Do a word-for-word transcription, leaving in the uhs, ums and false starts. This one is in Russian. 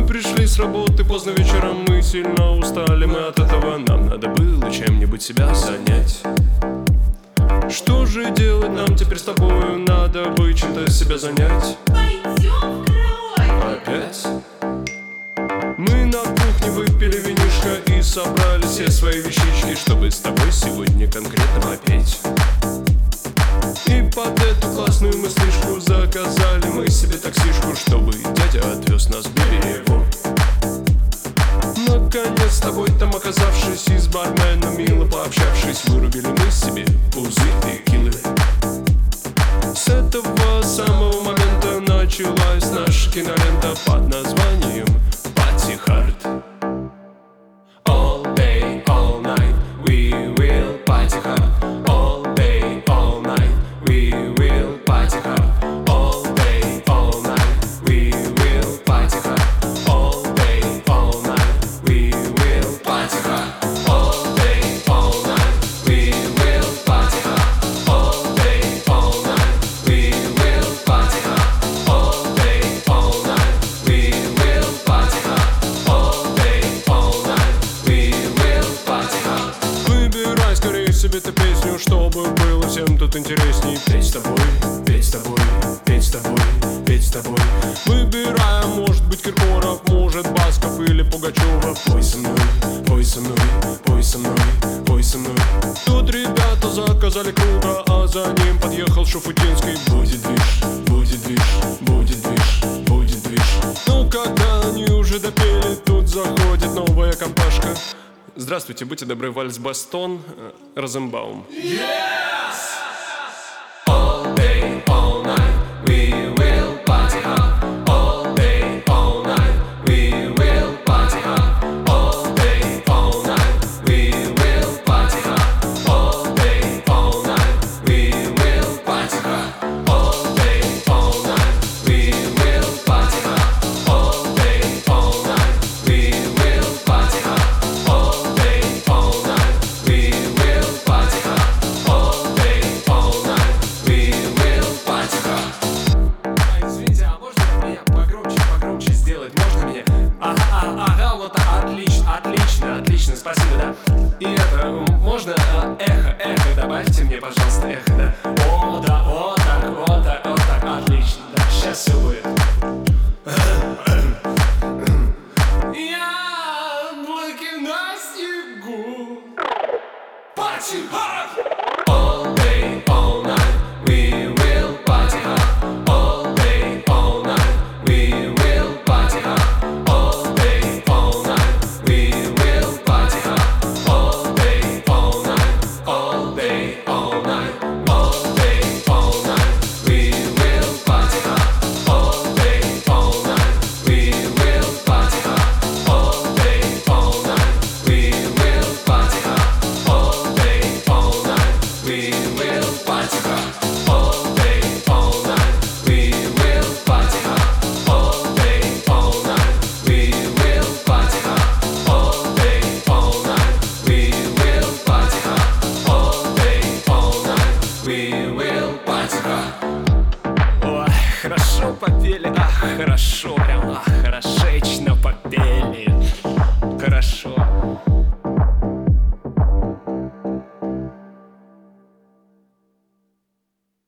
пришли с работы поздно вечером, мы сильно устали, мы от этого. Нам надо было чем-нибудь себя занять. Что же делать нам теперь с тобою? Надо бы чем-то себя занять. Пойдем в кровать. Опять? Мы на кухне выпили винишко и собрали все свои вещички, чтобы с тобой сегодня конкретно попеть. И под эту классную мыслишку заказали мы себе таксишку, чтобы дядя отвез нас к берегу. Наконец с тобой там оказавшись и с барменом мило пообщавшись, вырубили мы себе пузырь текилы. С этого самого момента началась наша кинолента под названием Party Hard. All day, all night, we will party hard. All day, all night, we will party hard. All day, all night, we will party hard. All day, all night, we will party hard. All day, all night, we will party hard. All day, all night, we will party hard. All day, all night, we will party hard. All day, all night, we will party hard. Выбирай скорее себе эту песню, чтобы было всем тут интересней. Петь с тобой, петь с тобой, петь с тобой, петь с тобой. Выбираем, может быть, Киркоров, может, Басков или Пугачева. Пой со мной, пой со мной, пой со мной, пой со мной. Тут ребята заказали круга, а за ним подъехал Шуфутинский. Будет движ, будет движ, будет движ, будет движ. Ну, когда они уже допели, тут заходит новая компашка. Здравствуйте, будьте добры, вальс Бастон, Розенбаум. All day, all night, we will party hard. All day, all night, we will party hard. All day, all night, we will party hard. All day, all night, we will party hard. All day, all night, we will party hard. All day, all night, we will party hard. All day, all night, we will party hard. All day, all night, we will party hard. Извините, а можно меня погромче, погромче сделать? Можно меня? Ага, ага, ага, вот отлично, отлично, отлично, спасибо, да. И это, можно а, эхо, эхо, добавьте мне, пожалуйста, эхо, да.